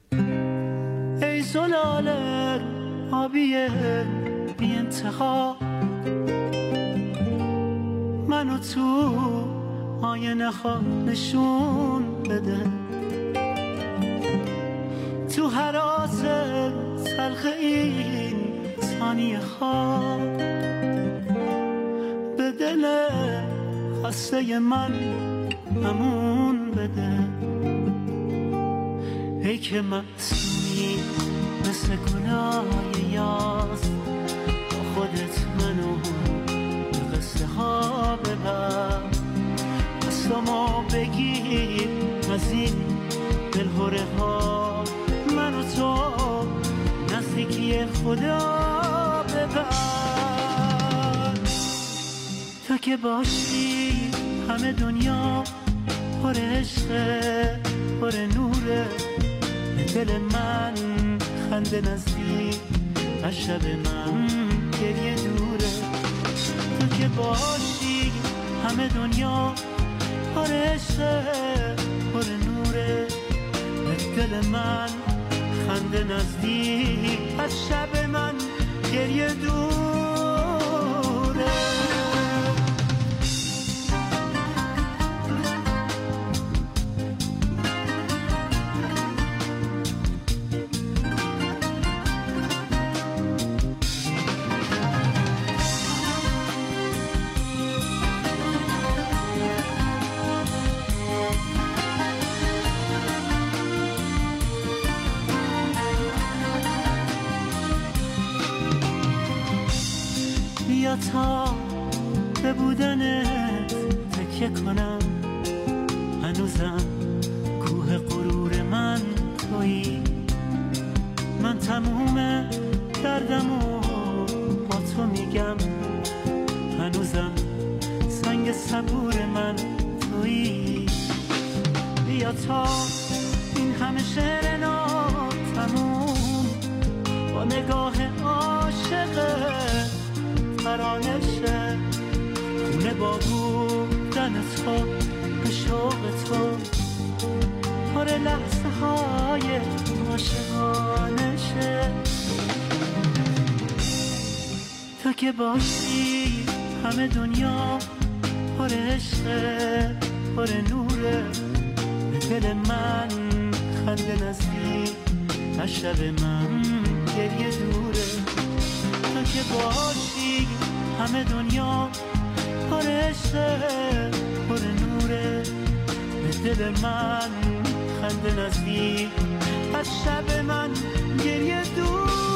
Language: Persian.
ای زلال آبی بی انتها، منو تو آینه ها نشون بده، تو حراس تلخ این ثانیه ها به دل خسته من امون بده. ای که معصومی مثل گناه یاس، با خودت منو به قصه ها ببر، دستامو بگیر از این دلهوره ها، منو تو نزدیکی خدا ببر. تو که باشی همه دنیا پر عشقه پر نوره، دل من خنده نزدیک از شب من گریه دوره. تو که باشی همه دنیا پر عشقه پر نوره، دل من خنده نزدیک از شب من گریه دوره. بیا تا به بودنت تکیه کنم، هنوزم کوه غرور من تویی، من تموم دردمو با تو میگم، هنوزم سنگ صبور من تویی. بیا تا این همه شعر ناتموم با نگاه عاشقت ترانشه، خونه با بودن تو به شوق تو پر لحظه های عاشقانشه. تو که باشی همه دنیا پر عشقه پر نوره، دل من خنده نزدیک از شب من گریه دوره. تو که باشی همه دنیا پر عشقه پر نوره، دل من خنده نزدیک از شب من گریه دوره.